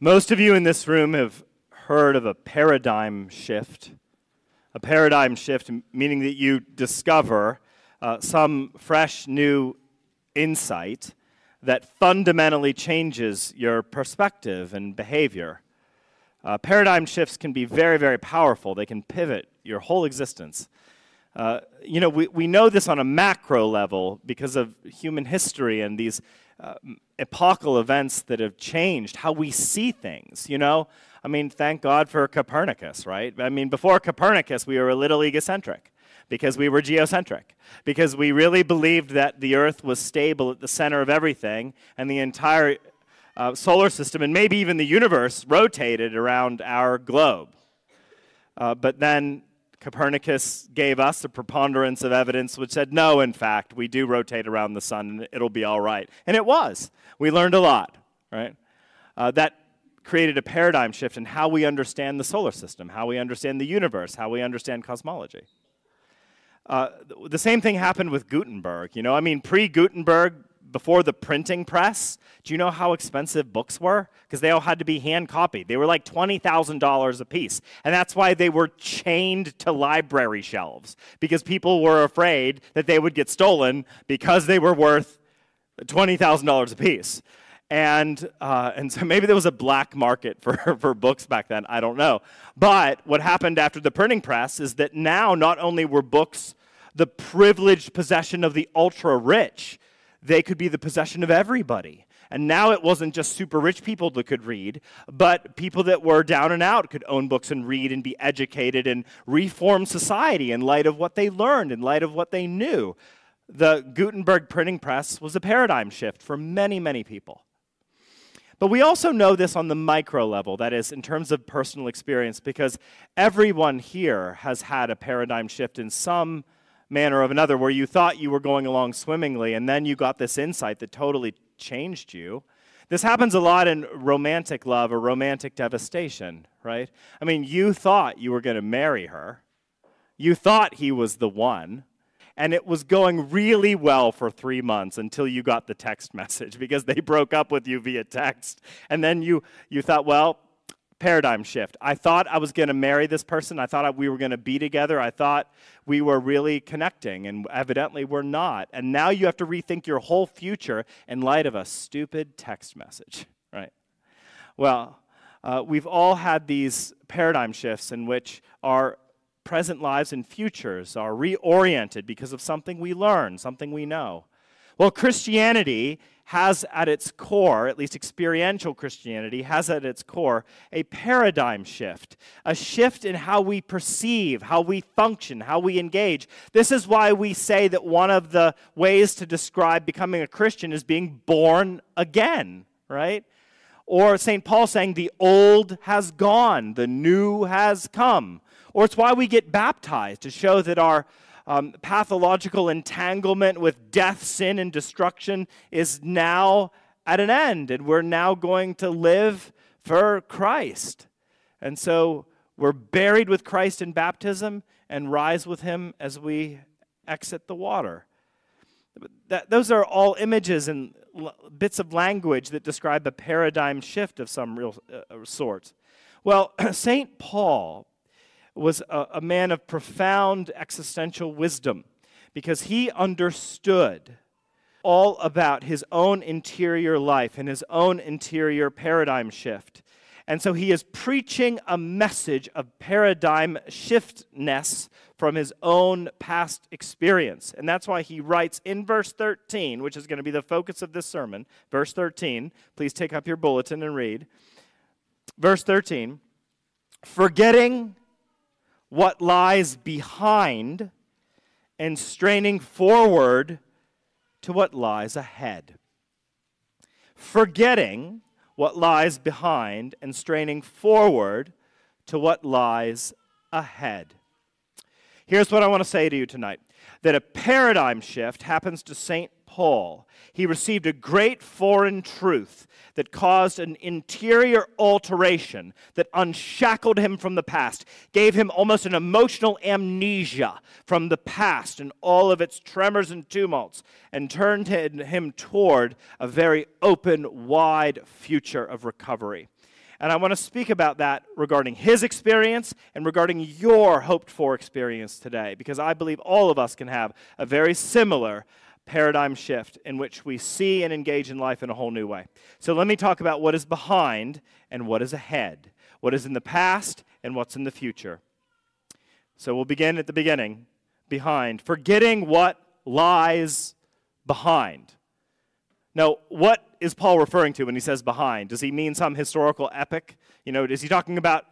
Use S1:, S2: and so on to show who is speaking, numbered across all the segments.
S1: Most of you in this room have heard of a paradigm shift. A paradigm shift meaning that you discover some fresh new insight that fundamentally changes your perspective and behavior. Paradigm shifts can be very, very powerful. They can pivot your whole existence. We know this on a macro level because of human history and these epochal events that have changed how we see things, thank God for Copernicus, right? Before Copernicus, we were a little egocentric because we were geocentric, because we really believed that the Earth was stable at the center of everything, and the entire solar system, and maybe even the universe, rotated around our globe. But then Copernicus gave us a preponderance of evidence which said, no, in fact, we do rotate around the sun, and it'll be all right. And it was. We learned a lot, right? That created a paradigm shift in how we understand the solar system, how we understand the universe, how we understand cosmology. The same thing happened with Gutenberg. Pre-Gutenberg, before the printing press, do you know how expensive books were? Because they all had to be hand copied. They were like $20,000 a piece. And that's why they were chained to library shelves, because people were afraid that they would get stolen because they were worth $20,000 a piece. And so maybe there was a black market for books back then. I don't know. But what happened after the printing press is that now not only were books the privileged possession of the ultra-rich, they could be the possession of everybody. And now it wasn't just super rich people that could read, but people that were down and out could own books and read and be educated and reform society in light of what they learned, in light of what they knew. The Gutenberg printing press was a paradigm shift for many, many people. But we also know this on the micro level, that is, in terms of personal experience, because everyone here has had a paradigm shift in some manner or another, where you thought you were going along swimmingly, and then you got this insight that totally changed you. This happens a lot in romantic love or romantic devastation, right? You thought you were going to marry her. You thought he was the one. And it was going really well for 3 months until you got the text message, because they broke up with you via text. And then you thought, well, paradigm shift. I thought I was going to marry this person. I thought we were going to be together. I thought we were really connecting, and evidently we're not. And now you have to rethink your whole future in light of a stupid text message, right? Well, we've all had these paradigm shifts in which our present lives and futures are reoriented because of something we learn, something we know. Well, Christianity has at its core, at least experiential Christianity, has at its core a paradigm shift, a shift in how we perceive, how we function, how we engage. This is why we say that one of the ways to describe becoming a Christian is being born again, right? Or St. Paul saying the old has gone, the new has come. Or it's why we get baptized, to show that our pathological entanglement with death, sin, and destruction is now at an end, and we're now going to live for Christ. And so we're buried with Christ in baptism and rise with him as we exit the water. Those are all images and bits of language that describe a paradigm shift of some real sort. Well, St. Paul was a man of profound existential wisdom, because he understood all about his own interior life and his own interior paradigm shift. And so he is preaching a message of paradigm shiftness from his own past experience. And that's why he writes in verse 13, which is going to be the focus of this sermon, verse 13. Please take up your bulletin and read. Verse 13, forgetting what lies behind and straining forward to what lies ahead. Forgetting what lies behind and straining forward to what lies ahead. Here's what I want to say to you tonight, that a paradigm shift happens to St. Paul. He received a great foreign truth that caused an interior alteration that unshackled him from the past, gave him almost an emotional amnesia from the past and all of its tremors and tumults, and turned him toward a very open, wide future of recovery. And I want to speak about that regarding his experience and regarding your hoped-for experience today, because I believe all of us can have a very similar paradigm shift in which we see and engage in life in a whole new way. So let me talk about what is behind and what is ahead, what is in the past and what's in the future. So we'll begin at the beginning, behind, forgetting what lies behind. Now, what is Paul referring to when he says behind? Does he mean some historical epic? Is he talking about,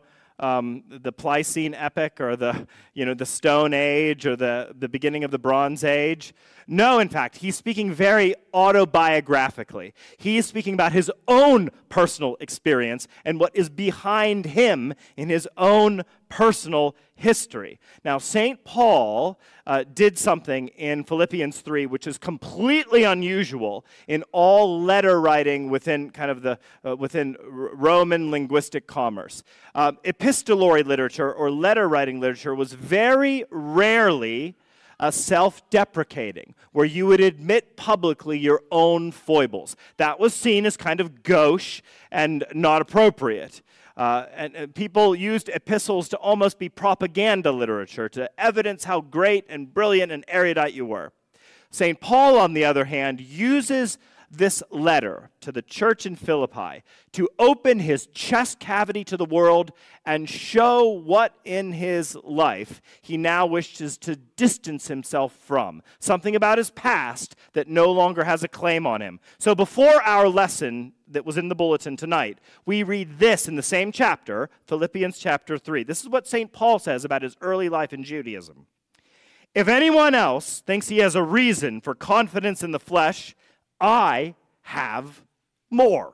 S1: the Pleistocene epic or the Stone Age or the beginning of the Bronze Age? No, in fact, he's speaking very autobiographically. He is speaking about his own personal experience and what is behind him in his own personal history. Now, St. Paul did something in Philippians 3, which is completely unusual in all letter writing within kind of within Roman linguistic commerce. Epistolary literature or letter writing literature was very rarely self-deprecating, where you would admit publicly your own foibles. That was seen as kind of gauche and not appropriate. And people used epistles to almost be propaganda literature, to evidence how great and brilliant and erudite you were. St. Paul, on the other hand, uses this letter to the church in Philippi to open his chest cavity to the world and show what in his life he now wishes to distance himself from, something about his past that no longer has a claim on him. So before our lesson that was in the bulletin tonight, we read this in the same chapter, Philippians chapter 3. This is what St. Paul says about his early life in Judaism. If anyone else thinks he has a reason for confidence in the flesh, I have more.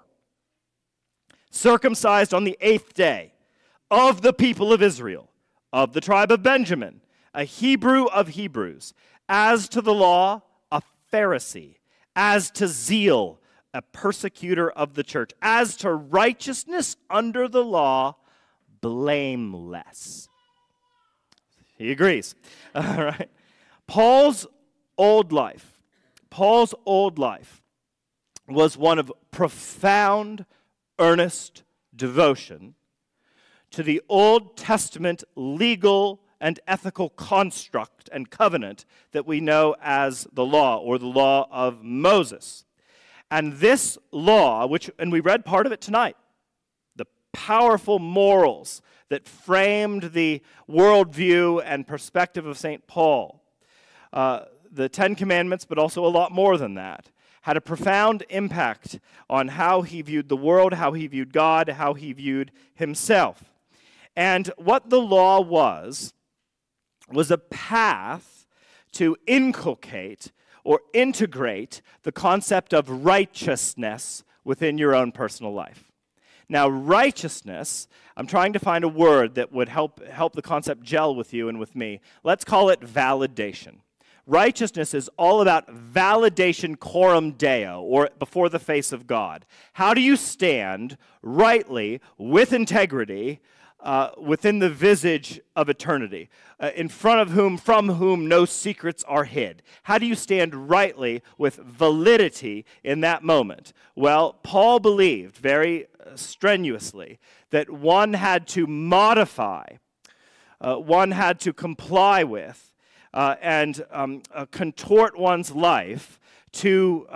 S1: Circumcised on the 8th day, of the people of Israel, of the tribe of Benjamin, a Hebrew of Hebrews, as to the law, a Pharisee, as to zeal, a persecutor of the church, as to righteousness under the law, blameless. He agrees. All right. Paul's old life was one of profound, earnest devotion to the Old Testament legal and ethical construct and covenant that we know as the law, or the law of Moses. And this law, and we read part of it tonight, the powerful morals that framed the worldview and perspective of St. Paul, the Ten Commandments, but also a lot more than that, had a profound impact on how he viewed the world, how he viewed God, how he viewed himself. And what the law was a path to inculcate or integrate the concept of righteousness within your own personal life. Now, righteousness, I'm trying to find a word that would help the concept gel with you and with me. Let's call it validation. Righteousness is all about validation coram Deo, or before the face of God. How do you stand rightly, with integrity, within the visage of eternity, in front of whom, from whom no secrets are hid? How do you stand rightly with validity in that moment? Well, Paul believed very strenuously that one had to modify, one had to comply with, and contort one's life to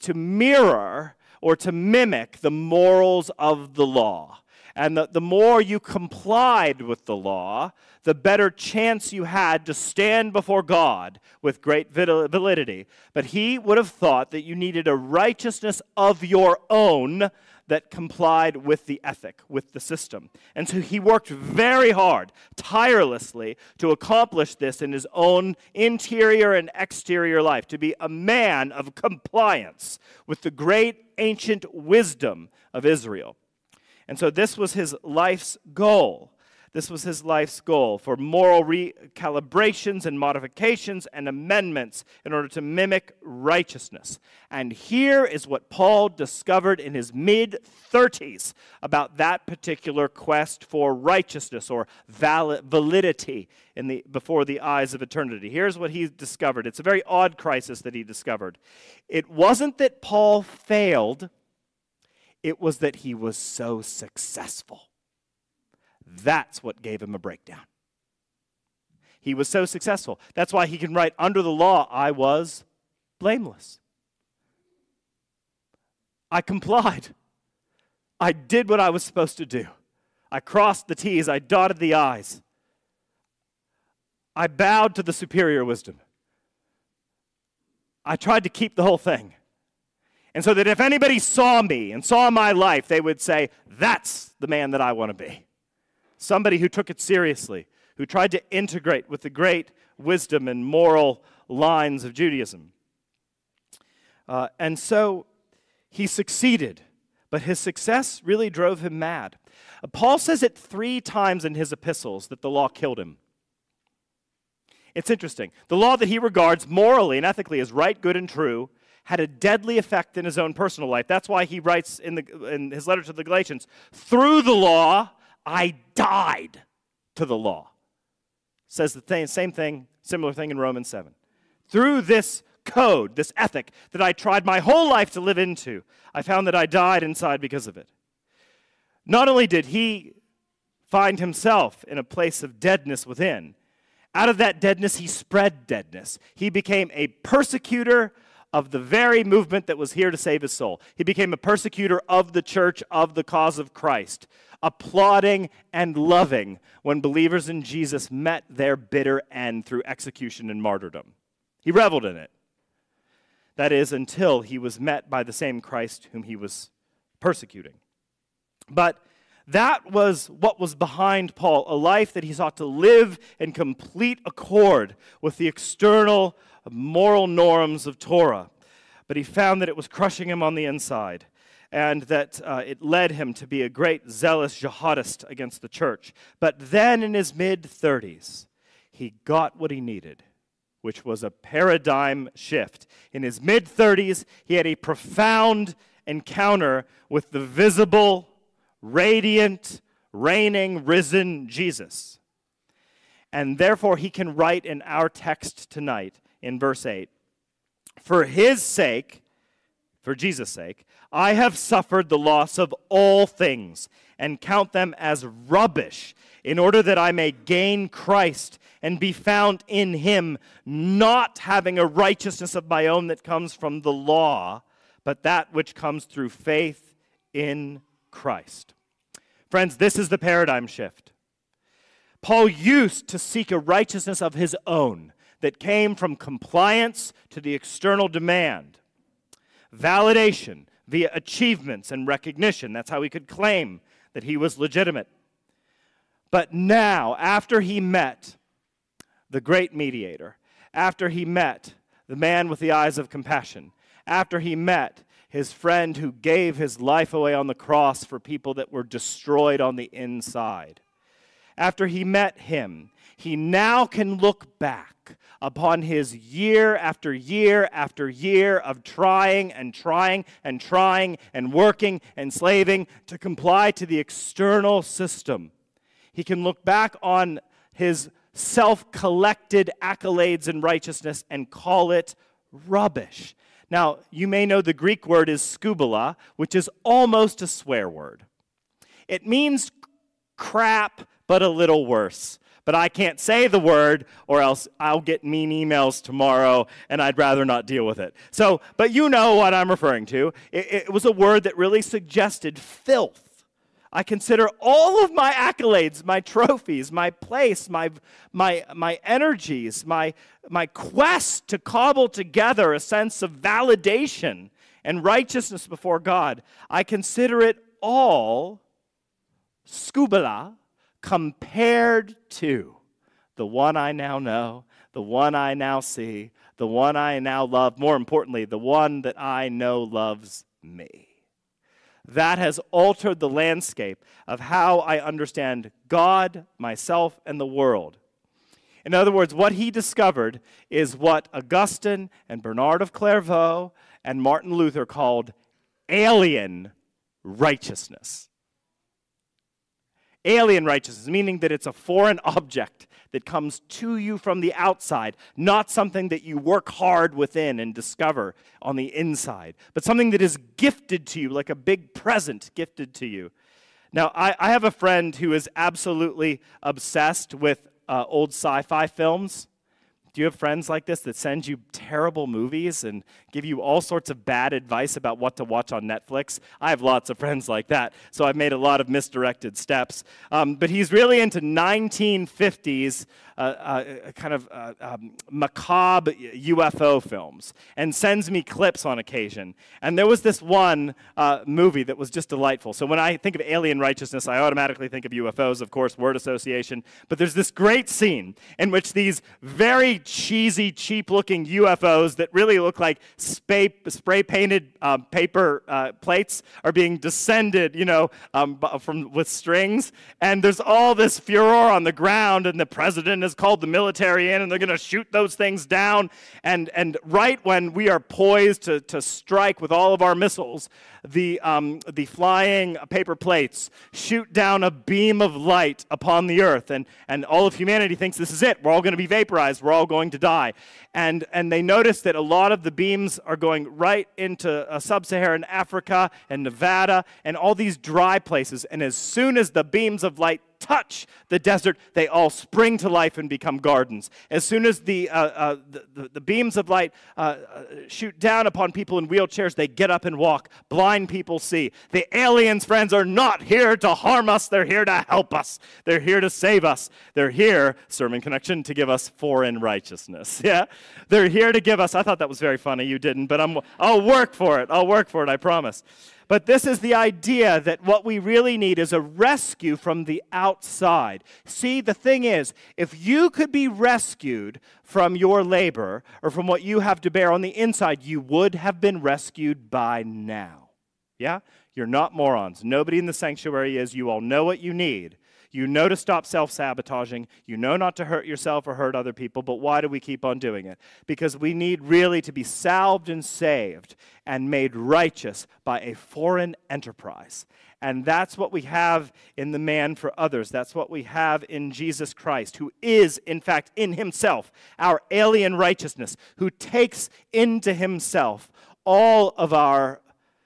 S1: mirror or to mimic the morals of the law. And the more you complied with the law, the better chance you had to stand before God with great validity. But he would have thought that you needed a righteousness of your own that complied with the ethic, with the system. And so he worked very hard, tirelessly, to accomplish this in his own interior and exterior life, to be a man of compliance with the great ancient wisdom of Israel. And so this was his life's goal. This was his life's goal, for moral recalibrations and modifications and amendments in order to mimic righteousness. And here is what Paul discovered in his mid-30s about that particular quest for righteousness or validity before the eyes of eternity. Here's what he discovered. It's a very odd crisis that he discovered. It wasn't that Paul failed. It was that he was so successful. That's what gave him a breakdown. He was so successful. That's why he can write, under the law, I was blameless. I complied. I did what I was supposed to do. I crossed the T's. I dotted the I's. I bowed to the superior wisdom. I tried to keep the whole thing. And so that if anybody saw me and saw my life, they would say, that's the man that I want to be. Somebody who took it seriously, who tried to integrate with the great wisdom and moral lines of Judaism. And so he succeeded, but his success really drove him mad. Paul says it 3 times in his epistles that the law killed him. It's interesting. The law that he regards morally and ethically as right, good, and true had a deadly effect in his own personal life. That's why he writes in his letter to the Galatians, through the law, I died to the law. Says the same thing, similar thing in Romans 7. Through this code, this ethic that I tried my whole life to live into, I found that I died inside because of it. Not only did he find himself in a place of deadness within, out of that deadness he spread deadness. He became a persecutor of the very movement that was here to save his soul. He became a persecutor of the church, of the cause of Christ, applauding and loving when believers in Jesus met their bitter end through execution and martyrdom. He reveled in it. That is, until he was met by the same Christ whom he was persecuting. But that was what was behind Paul, a life that he sought to live in complete accord with the external moral norms of Torah. But he found that it was crushing him on the inside, and that it led him to be a great zealous jihadist against the church. But then in his mid-30s, he got what he needed, which was a paradigm shift. In his mid-30s, he had a profound encounter with the visible, radiant, reigning, risen Jesus. And therefore, he can write in our text tonight, in verse 8, for his sake, for Jesus' sake, I have suffered the loss of all things and count them as rubbish in order that I may gain Christ and be found in him, not having a righteousness of my own that comes from the law, but that which comes through faith in Christ. Friends, this is the paradigm shift. Paul used to seek a righteousness of his own that came from compliance to the external demand, validation via achievements and recognition. That's how he could claim that he was legitimate. But now, after he met the great mediator, after he met the man with the eyes of compassion, after he met his friend who gave his life away on the cross for people that were destroyed on the inside, after he met him, he now can look back upon his year after year after year of trying and trying and trying and working and slaving to comply to the external system. He can look back on his self-collected accolades and righteousness and call it rubbish. Now, you may know the Greek word is skubala, which is almost a swear word. It means crap, but a little worse. But I can't say the word, or else I'll get mean emails tomorrow, and I'd rather not deal with it. So, but you know what I'm referring to. It was a word that really suggested filth. I consider all of my accolades, my trophies, my place, my energies, my quest to cobble together a sense of validation and righteousness before God. I consider it all skubala, compared to the one I now know, the one I now see, the one I now love, more importantly, the one that I know loves me. That has altered the landscape of how I understand God, myself, and the world. In other words, what he discovered is what Augustine and Bernard of Clairvaux and Martin Luther called alien righteousness. Alien righteousness, meaning that it's a foreign object that comes to you from the outside, not something that you work hard within and discover on the inside, but something that is gifted to you, like a big present gifted to you. Now, I have a friend who is absolutely obsessed with old sci-fi films. Do you have friends like this that send you terrible movies and give you all sorts of bad advice about what to watch on Netflix? I have lots of friends like that, so I've made a lot of misdirected steps. But he's really into 1950s macabre UFO films and sends me clips on occasion. And there was this one movie that was just delightful. So when I think of alien righteousness, I automatically think of UFOs, of course, word association. But there's this great scene in which these very cheesy, cheap-looking UFOs that really look like spray-painted paper plates are being descended, with strings. And there's all this furor on the ground, and the president has called the military in, and they're going to shoot those things down. And right when we are poised to strike with all of our missiles, the flying paper plates shoot down a beam of light upon the earth, and all of humanity thinks this is it. We're all going to be vaporized. We're all going to die. And they notice that a lot of the beams are going right into sub-Saharan Africa and Nevada and all these dry places. And as soon as the beams of light touch the desert, they all spring to life and become gardens. As soon as the beams of light shoot down upon people in wheelchairs, they get up and walk. Blind people see. The aliens, friends, are not here to harm us. They're here to help us. They're here to save us. They're here, sermon connection, to give us foreign righteousness. Yeah? They're here to give us, I thought that was very funny. You didn't, but I'll work for it. I'll work for it, I promise. But this is the idea that what we really need is a rescue from the outside. See, the thing is, if you could be rescued from your labor or from what you have to bear on the inside, you would have been rescued by now. Yeah? You're not morons. Nobody in the sanctuary is. You all know what you need. You know to stop self-sabotaging. You know not to hurt yourself or hurt other people, but why do we keep on doing it? Because we need really to be salved and saved and made righteous by a foreign enterprise. And that's what we have in the man for others. That's what we have in Jesus Christ, who is, in fact, in himself, our alien righteousness, who takes into himself all of our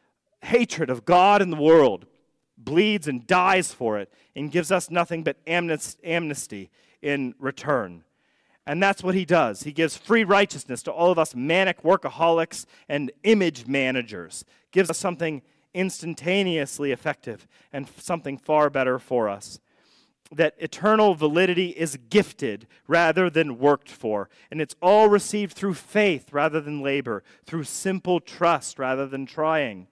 S1: hatred of God and the world, bleeds and dies for it, and gives us nothing but amnesty in return. And that's what he does. He gives free righteousness to all of us manic workaholics and image managers. Gives us something instantaneously effective and something far better for us. That eternal validity is gifted rather than worked for. And it's all received through faith rather than labor, through simple trust rather than trying.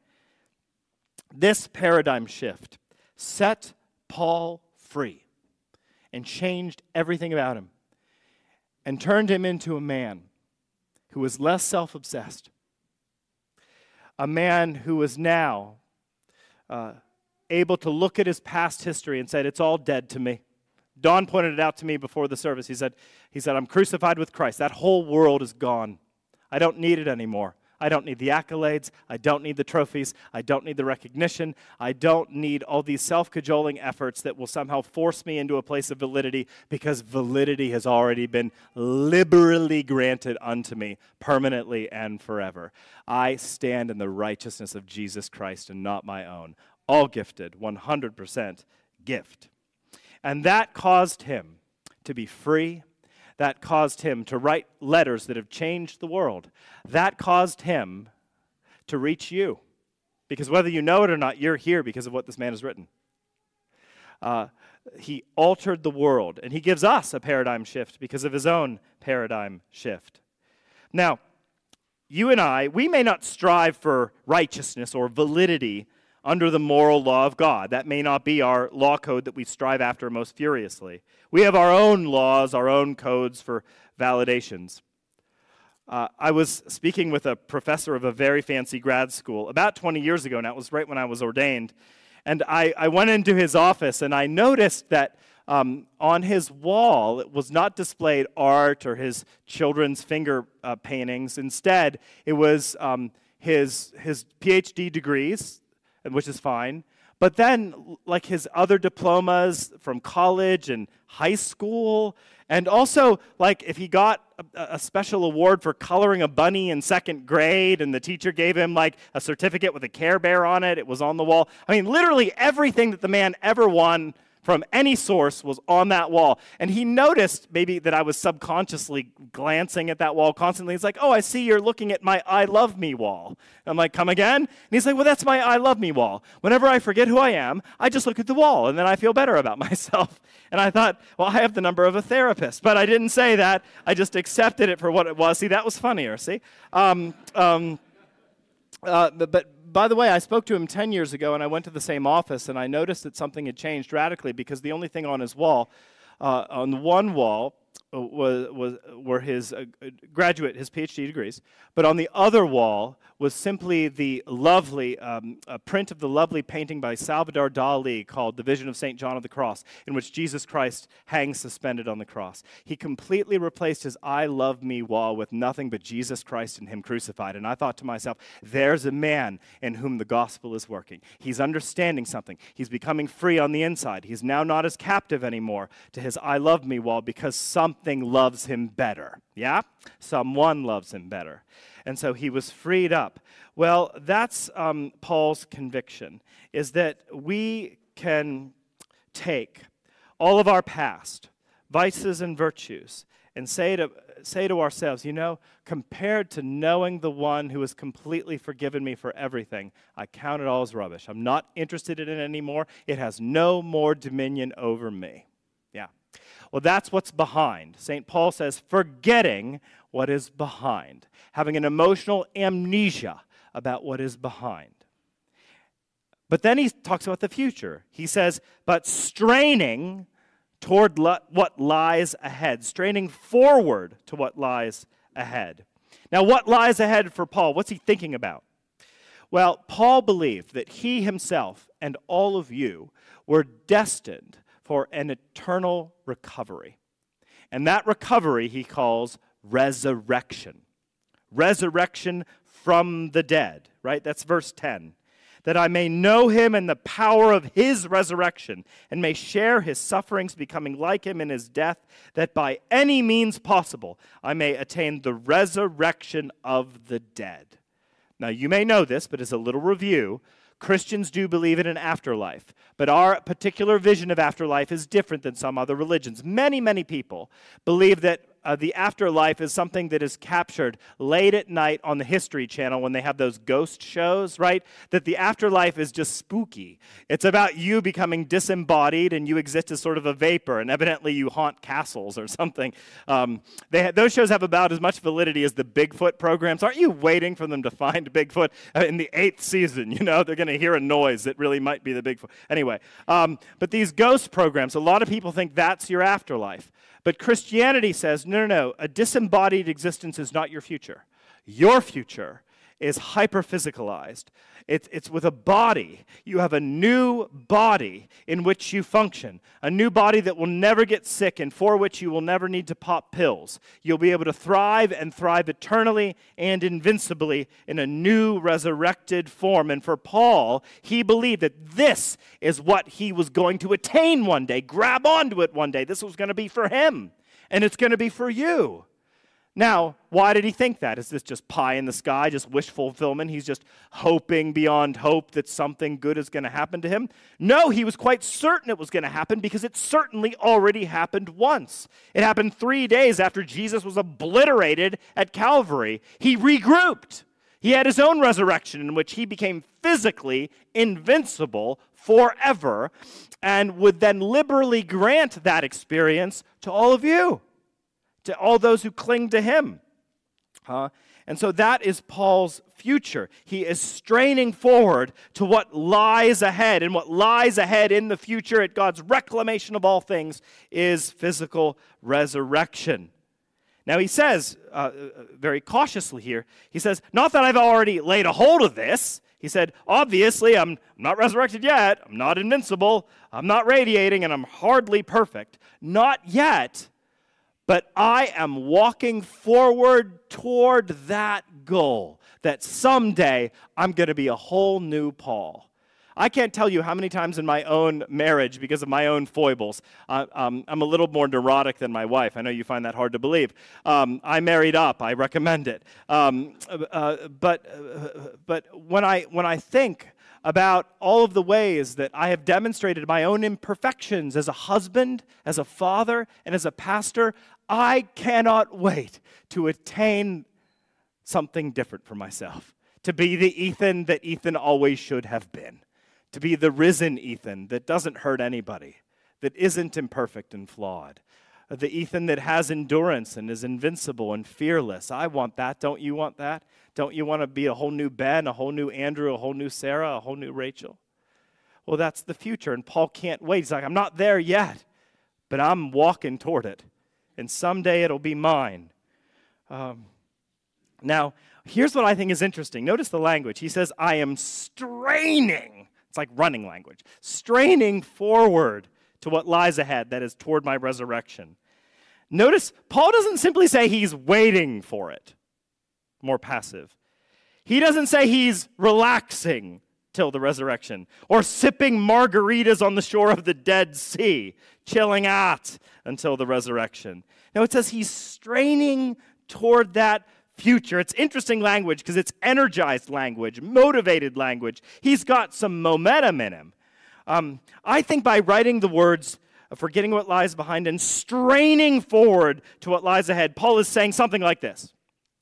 S1: This paradigm shift set Paul free and changed everything about him and turned him into a man who was less self-obsessed, a man who was now able to look at his past history and said, it's all dead to me. Don pointed it out to me before the service. He said, I'm crucified with Christ. That whole world is gone. I don't need it anymore. I don't need the accolades. I don't need the trophies. I don't need the recognition. I don't need all these self-cajoling efforts that will somehow force me into a place of validity, because validity has already been liberally granted unto me permanently and forever. I stand in the righteousness of Jesus Christ and not my own. All gifted, 100% gift. And that caused him to be free. That caused him to write letters that have changed the world. That caused him to reach you. Because whether you know it or not, you're here because of what this man has written. He altered the world, and he gives us a paradigm shift because of his own paradigm shift. Now, you and I, we may not strive for righteousness or validity under the moral law of God. That may not be our law code that we strive after most furiously. We have our own laws, our own codes for validations. I was speaking with a professor of a very fancy grad school about 20 years ago, and that was right when I was ordained. And I went into his office, and I noticed that on his wall, it was not displayed art or his children's finger paintings. Instead, it was his PhD degrees, which is fine, But then, like his other diplomas from college and high school, and also, like, if he got a special award for coloring a bunny in second grade, and the teacher gave him, like, a certificate with a Care Bear on it, it was on the wall. I mean, literally everything that the man ever won from any source was on that wall. And he noticed maybe that I was subconsciously glancing at that wall constantly. He's like, oh, I see you're looking at my I love me wall. I'm like, come again? And he's like, well, that's my I love me wall. Whenever I forget who I am, I just look at the wall, and then I feel better about myself. And I thought, well, I have the number of a therapist. But I didn't say that. I just accepted it for what it was. See, that was funnier, see? But by the way, I spoke to him 10 years ago, and I went to the same office, and I noticed that something had changed radically, because the only thing on his wall, on one wall, were his graduate, his PhD degrees, but on the other wall was simply the lovely a print of the lovely painting by Salvador Dali called The Vision of St. John of the Cross, in which Jesus Christ hangs suspended on the cross. He completely replaced his I love me wall with nothing but Jesus Christ and him crucified. And I thought to myself, there's a man in whom the gospel is working. He's understanding something. He's becoming free on the inside. He's now not as captive anymore to his I love me wall, because something loves him better. Yeah? Someone loves him better. And so he was freed up. Well, that's Paul's conviction, is that we can take all of our past, vices and virtues, and say to ourselves, you know, compared to knowing the one who has completely forgiven me for everything, I count it all as rubbish. I'm not interested in it anymore. It has no more dominion over me. Yeah. Well, that's what's behind. St. Paul says, forgetting what is behind, having an emotional amnesia about what is behind. But then he talks about the future. He says, but straining toward what lies ahead, straining forward to what lies ahead. Now, what lies ahead for Paul? What's he thinking about? Well, Paul believed that he himself and all of you were destined for an eternal recovery. And that recovery he calls resurrection. Resurrection from the dead, right? That's verse 10. That I may know him and the power of his resurrection, and may share his sufferings, becoming like him in his death, that by any means possible I may attain the resurrection of the dead. Now, you may know this, but as a little review, Christians do believe in an afterlife, but our particular vision of afterlife is different than some other religions. Many, many people believe that the afterlife is something that is captured late at night on the History Channel when they have those ghost shows, right? That the afterlife is just spooky. It's about you becoming disembodied and you exist as sort of a vapor, and evidently you haunt castles or something. Those shows have about as much validity as the Bigfoot programs. Aren't you waiting for them to find Bigfoot? In the 8th season, you know, they're going to hear a noise that really might be the Bigfoot. Anyway, but these ghost programs, a lot of people think that's your afterlife. But Christianity says, no, a disembodied existence is not your future. Your future is hyper-physicalized. It's with a body. You have a new body in which you function, a new body that will never get sick and for which you will never need to pop pills. You'll be able to thrive and thrive eternally and invincibly in a new resurrected form. And for Paul, he believed that this is what he was going to attain one day, grab onto it one day. This was going to be for him, and it's going to be for you. Now, why did he think that? Is this just pie in the sky, just wish fulfillment? He's just hoping beyond hope that something good is going to happen to him? No, he was quite certain it was going to happen because it certainly already happened once. It happened 3 days after Jesus was obliterated at Calvary. He regrouped. He had his own resurrection in which he became physically invincible forever and would then liberally grant that experience to all of you, to all those who cling to him. And so that is Paul's future. He is straining forward to what lies ahead, and what lies ahead in the future at God's reclamation of all things is physical resurrection. Now he says, very cautiously here, he says, not that I've already laid a hold of this. He said, obviously, I'm not resurrected yet. I'm not invincible. I'm not radiating, and I'm hardly perfect. Not yet. But I am walking forward toward that goal, that someday I'm going to be a whole new Paul. I can't tell you how many times in my own marriage, because of my own foibles, I'm a little more neurotic than my wife. I know you find that hard to believe. I married up. I recommend it. But when I think about all of the ways that I have demonstrated my own imperfections as a husband, as a father, and as a pastor, I cannot wait to attain something different for myself, to be the Ethan that Ethan always should have been, to be the risen Ethan that doesn't hurt anybody, that isn't imperfect and flawed, the Ethan that has endurance and is invincible and fearless. I want that. Don't you want that? Don't you want to be a whole new Ben, a whole new Andrew, a whole new Sarah, a whole new Rachel? Well, that's the future, and Paul can't wait. He's like, I'm not there yet, but I'm walking toward it, and someday it'll be mine. Now, here's what I think is interesting. Notice the language. He says, I am straining. It's like running language. Straining forward to what lies ahead, that is toward my resurrection. Notice, Paul doesn't simply say he's waiting for it. More passive. He doesn't say he's relaxing till the resurrection, or sipping margaritas on the shore of the Dead Sea, chilling out until the resurrection. No, it says he's straining toward that future. It's interesting language because it's energized language, motivated language. He's got some momentum in him. I think by writing the words, forgetting what lies behind and straining forward to what lies ahead, Paul is saying something like this.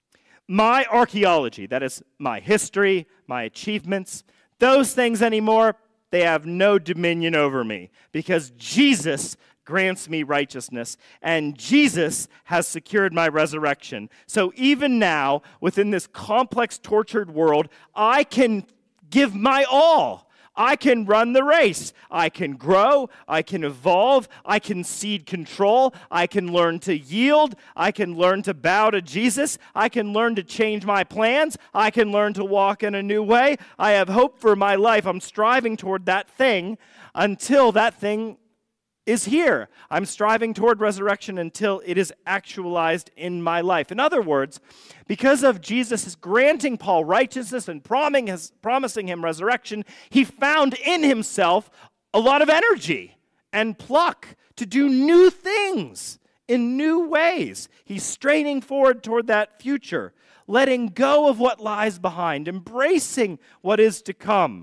S1: My archaeology, that is my history, my achievements, those things anymore, they have no dominion over me because Jesus grants me righteousness, and Jesus has secured my resurrection. So even now, within this complex, tortured world, I can give my all. I can run the race. I can grow. I can evolve. I can cede control. I can learn to yield. I can learn to bow to Jesus. I can learn to change my plans. I can learn to walk in a new way. I have hope for my life. I'm striving toward that thing until that thing is here. I'm striving toward resurrection until it is actualized in my life. In other words, because of Jesus granting Paul righteousness and promising him resurrection, he found in himself a lot of energy and pluck to do new things in new ways. He's straining forward toward that future, letting go of what lies behind, embracing what is to come.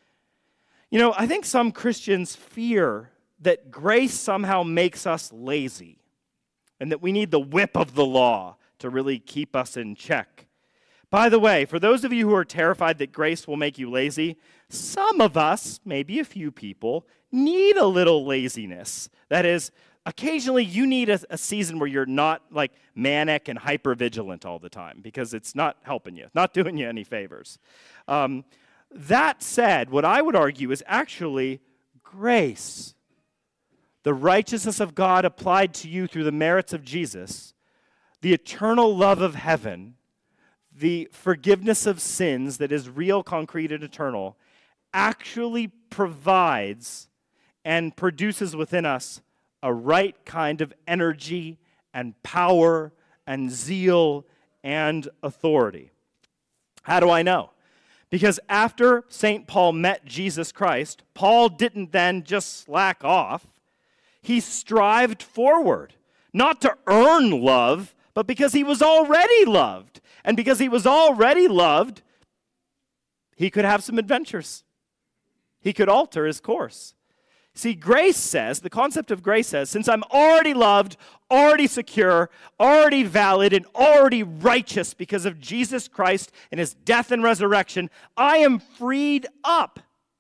S1: You know, I think some Christians fear that grace somehow makes us lazy and that we need the whip of the law to really keep us in check. By the way, for those of you who are terrified that grace will make you lazy, some of us, maybe a few people, need a little laziness. That is, occasionally you need a season where you're not like manic and hyper-vigilant all the time because it's not helping you, not doing you any favors. That said, what I would argue is actually grace. The righteousness of God applied to you through the merits of Jesus, the eternal love of heaven, the forgiveness of sins that is real, concrete, and eternal, actually provides and produces within us a right kind of energy and power and zeal and authority. How do I know? Because after St. Paul met Jesus Christ, Paul didn't then just slack off. He strived forward, not to earn love, but because he was already loved. And because he was already loved, he could have some adventures. He could alter his course. See, grace says, the concept of grace says, since I'm already loved, already secure, already valid, and already righteous because of Jesus Christ and his death and resurrection, I am freed up.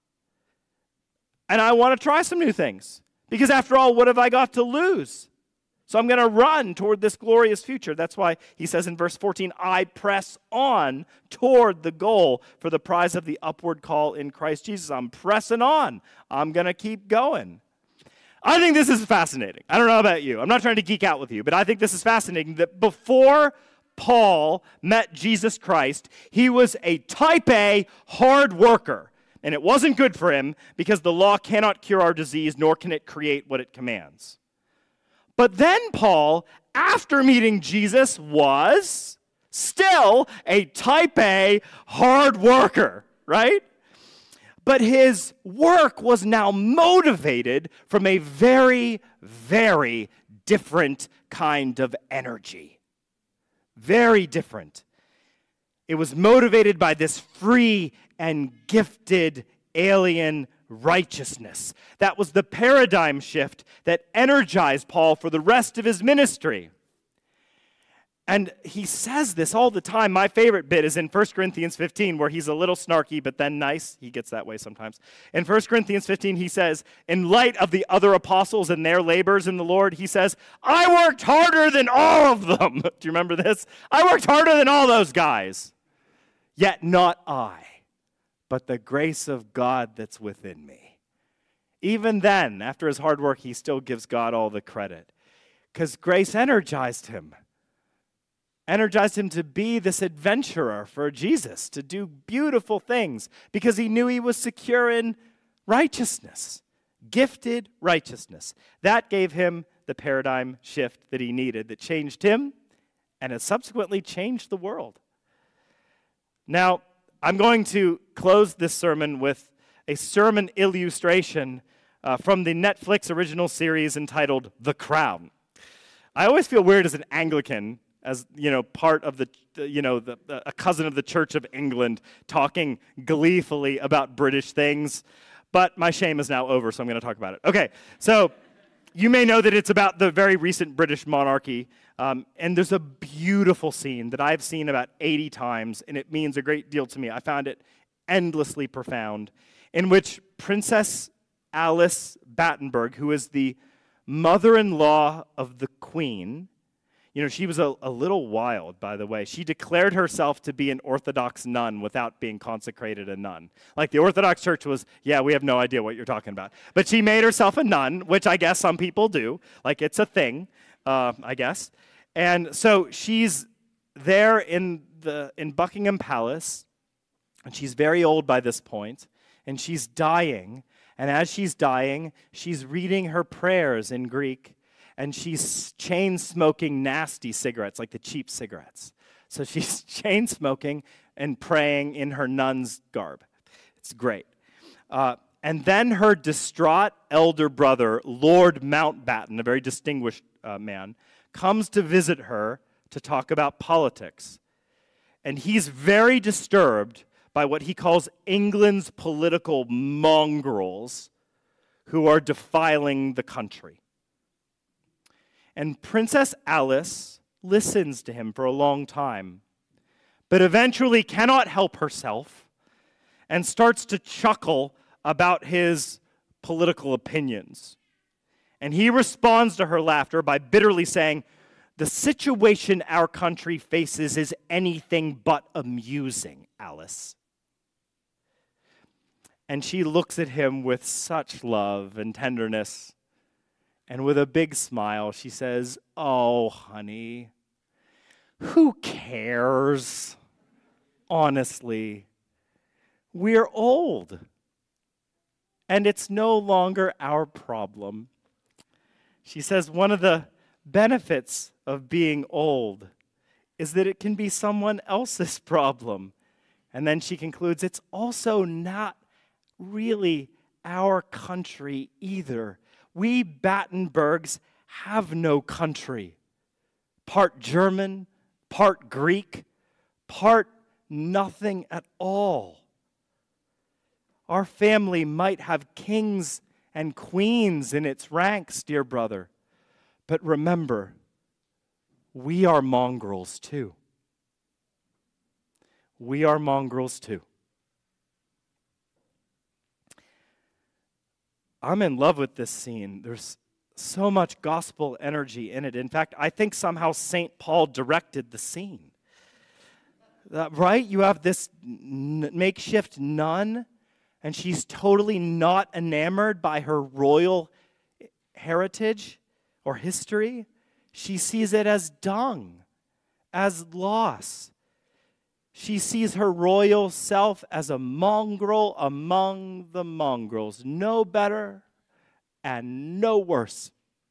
S1: And I want to try some new things. Because after all, what have I got to lose? So I'm going to run toward this glorious future. That's why he says in verse 14, I press on toward the goal for the prize of the upward call in Christ Jesus. I'm pressing on. I'm going to keep going. I think this is fascinating. I don't know about you. I'm not trying to geek out with you, but I think this is fascinating that before Paul met Jesus Christ, he was a type A hard worker. And it wasn't good for him because the law cannot cure our disease, nor can it create what it commands. But then Paul, after meeting Jesus, was still a type A hard worker, right? But his work was now motivated from a very, very different kind of energy. Very different. It was motivated by this free and gifted alien righteousness. That was the paradigm shift that energized Paul for the rest of his ministry. And he says this all the time. My favorite bit is in 1 Corinthians 15, where he's a little snarky, but then nice. He gets that way sometimes. In 1 Corinthians 15, he says, in light of the other apostles and their labors in the Lord, he says, I worked harder than all of them. Do you remember this? I worked harder than all those guys. Yet not I, but the grace of God that's within me. Even then, after his hard work, he still gives God all the credit. Because grace energized him. Energized him to be this adventurer for Jesus, to do beautiful things, because he knew he was secure in righteousness, gifted righteousness. That gave him the paradigm shift that he needed, that changed him and has subsequently changed the world. Now, I'm going to close this sermon with a sermon illustration from the Netflix original series entitled The Crown. I always feel weird as an Anglican, as part of a cousin of the Church of England, talking gleefully about British things. But my shame is now over, so I'm going to talk about it. Okay, so you may know that it's about the very recent British monarchy, and there's a beautiful scene that I've seen about 80 times, and it means a great deal to me. I found it endlessly profound, in which Princess Alice Battenberg, who is the mother-in-law of the Queen. She was a little wild, by the way. She declared herself to be an Orthodox nun without being consecrated a nun. Like the Orthodox Church was, yeah, we have no idea what you're talking about. But she made herself a nun, which I guess some people do. Like it's a thing, I guess. And so she's there in Buckingham Palace, and she's very old by this point, and she's dying. And as she's dying, she's reading her prayers in Greek. And she's chain-smoking nasty cigarettes, like the cheap cigarettes. So she's chain-smoking and praying in her nun's garb. It's great. And then her distraught elder brother, Lord Mountbatten, a very distinguished man, comes to visit her to talk about politics. And he's very disturbed by what he calls England's political mongrels who are defiling the country. And Princess Alice listens to him for a long time, but eventually cannot help herself and starts to chuckle about his political opinions. And he responds to her laughter by bitterly saying, "The situation our country faces is anything but amusing, Alice." And she looks at him with such love and tenderness. And with a big smile, she says, "Oh, honey, who cares? Honestly, we're old, and it's no longer our problem." She says one of the benefits of being old is that it can be someone else's problem. And then she concludes, it's also not really our country either. We Battenbergs have no country. Part German, part Greek, part nothing at all. Our family might have kings and queens in its ranks, dear brother, but remember, we are mongrels too. We are mongrels too. I'm in love with this scene. There's so much gospel energy in it. In fact, I think somehow St. Paul directed the scene. Right? You have this makeshift nun, and she's totally not enamored by her royal heritage or history. She sees it as dung, as loss. She sees her royal self as a mongrel among the mongrels, no better and no worse.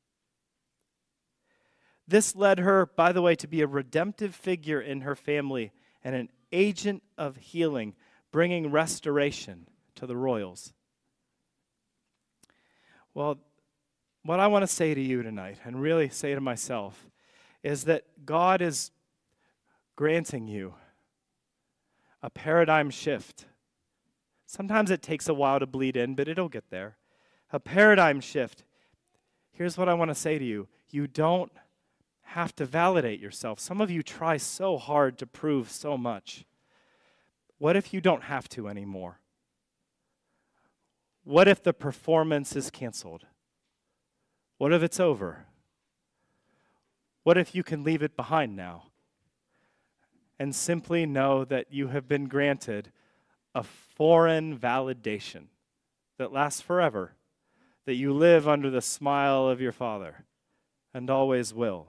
S1: This led her, by the way, to be a redemptive figure in her family and an agent of healing, bringing restoration to to the royals. Well, what I want to say to you tonight, and really say to myself, is that God is granting you a paradigm shift. Sometimes it takes a while to bleed in, but it'll get there. A paradigm shift. Here's what I want to say to you. You don't have to validate yourself. Some of you try so hard to prove so much. What if you don't have to anymore? What if the performance is canceled? What if it's over? What if you can leave it behind now and simply know that you have been granted a foreign validation that lasts forever, that you live under the smile of your Father and always will,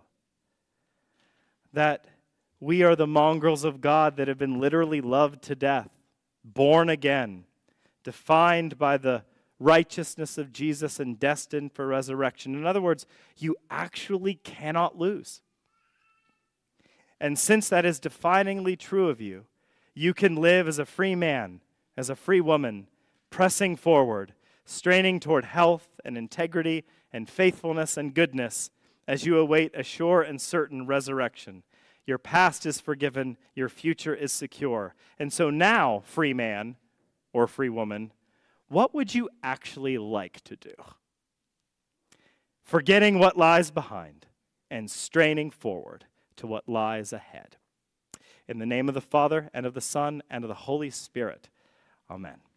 S1: that we are the mongrels of God that have been literally loved to death, born again, defined by the righteousness of Jesus and destined for resurrection. In other words, you actually cannot lose. And since that is definingly true of you, you can live as a free man, as a free woman, pressing forward, straining toward health and integrity and faithfulness and goodness as you await a sure and certain resurrection. Your past is forgiven, your future is secure. And so now, free man or free woman, what would you actually like to do? Forgetting what lies behind and straining forward to what lies ahead. In the name of the Father, and of the Son, and of the Holy Spirit. Amen.